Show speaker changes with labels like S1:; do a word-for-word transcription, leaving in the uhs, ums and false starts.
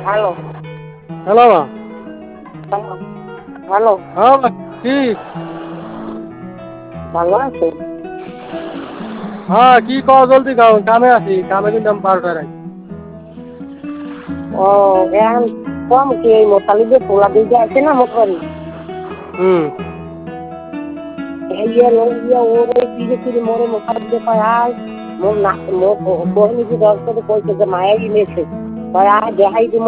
S1: Hello
S2: hello মা।
S1: Hello hello
S2: হ্যাঁ মা, কি?
S1: ভালো আছে?
S2: হ্যাঁ, কি কও জলদি কও, কামে আছি, কামে কিন্তু আমি বারোটায় আইছি।
S1: ও এখন কম কি এই মোতালিদের পোলা দিকে আছে না মোটবাড়ি
S2: হুম।
S1: এই ইয়ে ওই ইয়ে ওর ওই ফিরে ফিরে মোরে মোতালিদে কয় আয় মোর না মোর কোহিনী কি দশ করে কইছে যে মায়াই নিয়েছে কয় আয় দেখাই দিব